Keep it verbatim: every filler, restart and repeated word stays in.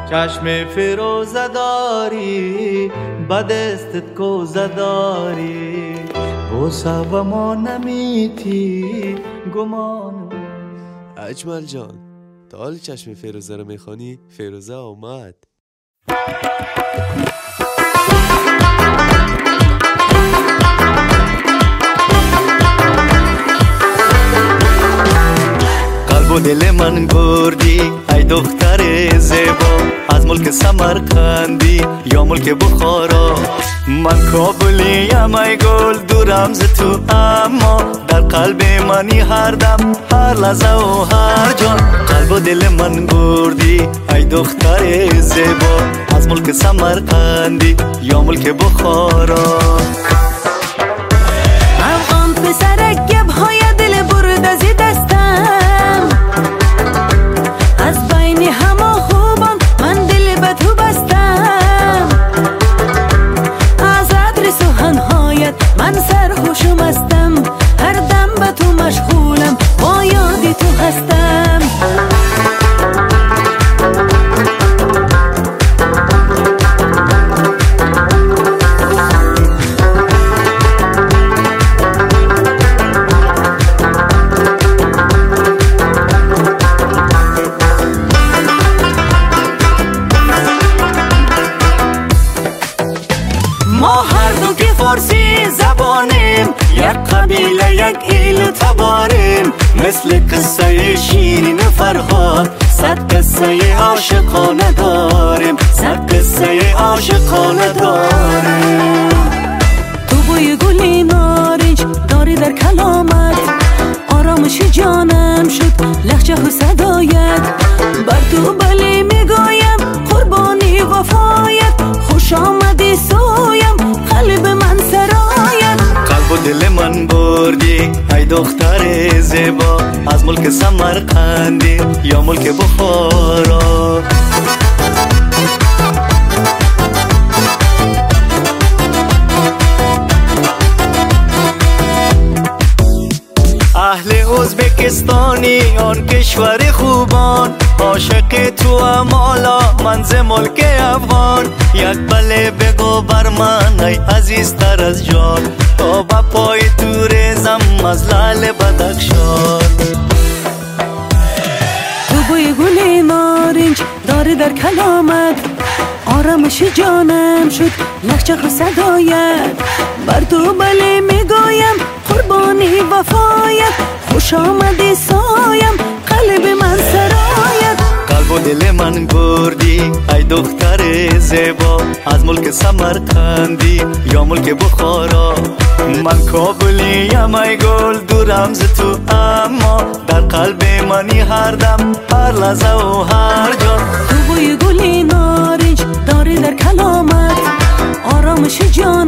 چشم فیروزه داری به دستت کوزه داری بوسه و ما نمیتی گمان. اجمل جان تا حال چشم فیروزه رو میخوانی؟ فیروزه آمد. قلب و دل من بردی ای دختر زیبا، از ملک سمرقندی یا ملک بخارا. من کابلیم ای گل دورم ز تو، اما در قلب منی هر دم هر لحظه و هر جان. قلب و دل من بردی ای دختر زیبا، از ملک سمرقندی یا ملک بخارا. افغان پسرک گب های دل برد از دستم، از بین همه خوبان من دل به تو بستم. از عطر سخنهایت من سرخوشم هستم، هر دم به تو مشغولم با یاد تو هستم. ما هر دو که فارسی زبانیم، یک قبیله یک ایل تباریم. مثل قصه شیرین فرهاد صد قصه عاشقانه داریم، صد قصه عاشقانه داریم. تو بوی گلی نارنج داری در کلامت، آرامش جانم شد لهجه و صدایت. بر تو بلی میگویم قربانی وفایت، خوش آمدی سویم قلب من سرایت. قلب و دل من بردی ای دختر زیبا، از ملک سمرقندی یا ملک بخارا. اهل ازبکستانی آن کشور خوبان، عاشق تو هم حالا من ز ملک افغان. یک بله بگو بر من ای عزیزتر از جان، تا با پای تو ریزم از لعل بدخشان. تو بوی گلی نارنج داری در کلامت، آرامش جانم شد لهجه و صدایت. بر تو بله میگویم قربانی وفایت، خوش آمدی سایم قلب من سرایت. قلب و دل من بردی ای دختر زیبا، از ملک سمرقندی یا ملک بخارا. من کابلیم ای گل دورم ز تو، اما در قلب منی هر دم هر لحظه و هر جان. تو بوی گلی نارنج داری در کلامت، آرامش جان